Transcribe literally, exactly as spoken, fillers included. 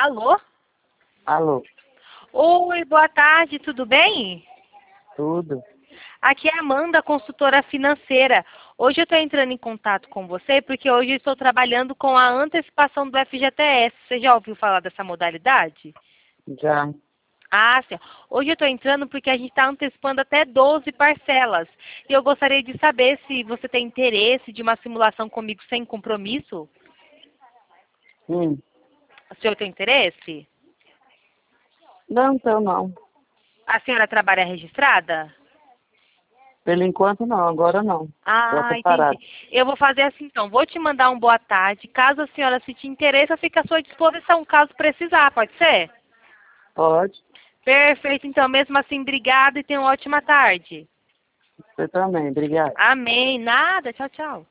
Alô? Alô, Oi, boa tarde, tudo bem? tudo? Aqui é a Amanda, consultora financeira. Hoje eu estou entrando em contato com você porque hoje eu estou trabalhando com a antecipação do F G T S. Você já ouviu falar dessa modalidade? Já. Ah, sim. Hoje eu estou entrando porque a gente está antecipando até doze parcelas. E eu gostaria de saber se você tem interesse de uma simulação comigo sem compromisso. Hum. O senhor tem interesse? Não, então não. A senhora trabalha registrada? Pelo enquanto não, agora não. Estou Ah, entendi. separado. Eu vou fazer assim então. Vou te mandar um boa tarde. Caso a senhora se te interesse, eu fico à sua disposição, caso precisar, pode ser? Pode. Perfeito, então. Mesmo assim, obrigada e tenha uma ótima tarde. Você também, obrigado. Amém. Nada. Tchau, tchau.